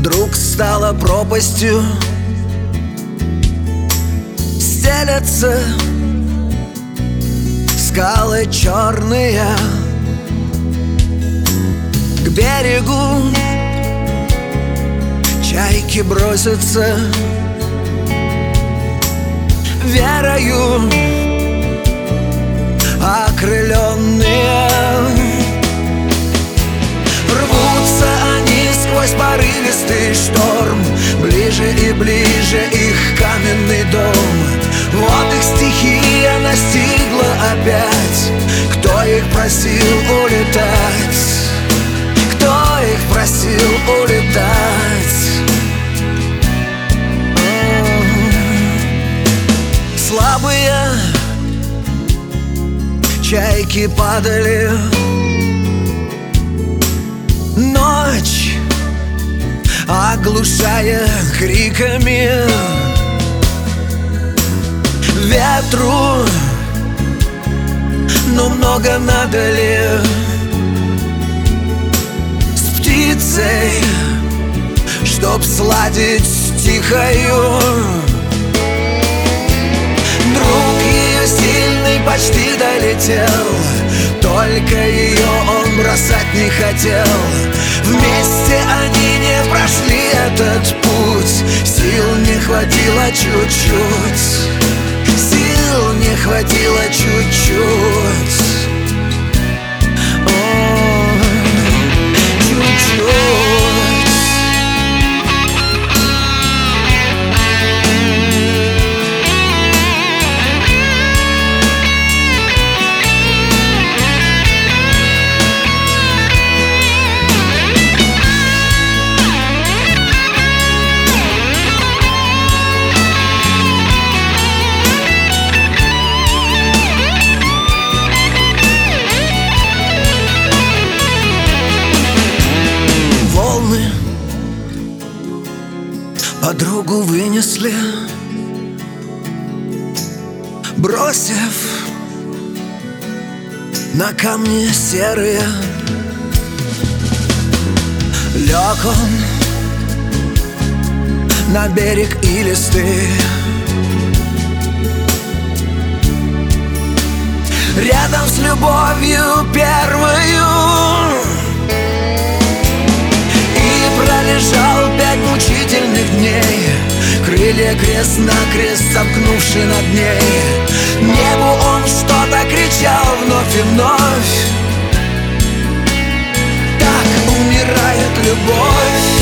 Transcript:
вдруг стала пропастью. Стелятся скалы черные, к берегу чайки бросятся, верою окрыленные. Рвутся они сквозь порывистый шторм, ближе и ближе их каменный дом. Вот их стихия настигла опять. Кто их просил улетать? Кто их просил улетать? Слабые чайки падали. Ночь, оглушая криками, ветру, но много надо ли? С птицей, чтоб сладить с тихою. Друг ее сильный почти долетел, только ее он бросать не хотел. Вместе они не прошли этот путь, сил не хватило чуть-чуть, сил не хватило чуть-чуть. Подругу вынесли, бросив на камни серые. Лег он на берег илистый, рядом с любовью первою, и пролежал 5 мучительных дней, крылья крест-накрест сомкнувши над ней. Небу он что-то кричал вновь и вновь: так умирает любовь.